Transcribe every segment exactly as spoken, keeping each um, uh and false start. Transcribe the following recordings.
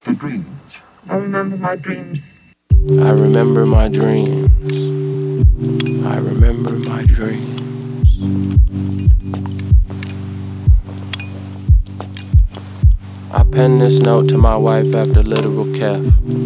The dreams. I remember my dreams. I remember my dreams. I remember my dreams. I penned this note to my wife after literal Kef.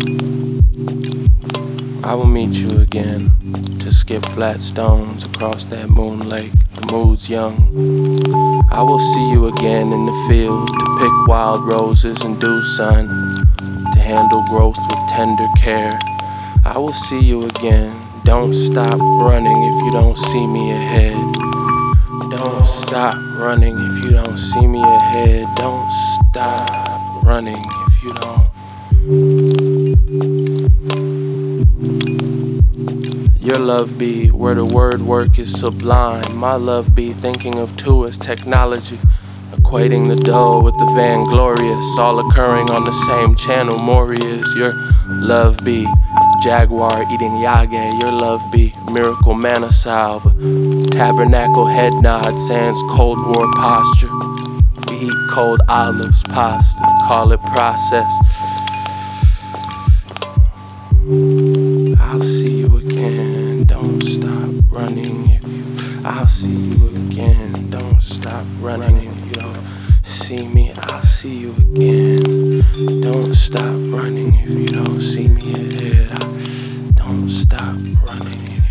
I will meet you again to skip flat stones across that moon lake. The mood's young. I will see you again in the field to pick wild roses and dew sun, to handle growth with tender care. I will see you again. Don't stop running if you don't see me ahead. Don't stop running if you don't see me ahead. Don't stop running if you don't. Your love be where the word work is sublime. My love be thinking of two as technology, equating the dull with the vainglorious, all occurring on the same channel. Morias. Your love be jaguar eating yage. Your love be miracle manna salve, tabernacle head nod, sans cold war posture. We eat cold olives, pasta, call it process. I'll see you again, don't stop running if you. I'll see you again, don't stop running if you don't see me. I'll see you again, don't stop running if you don't see me ahead. I don't stop running if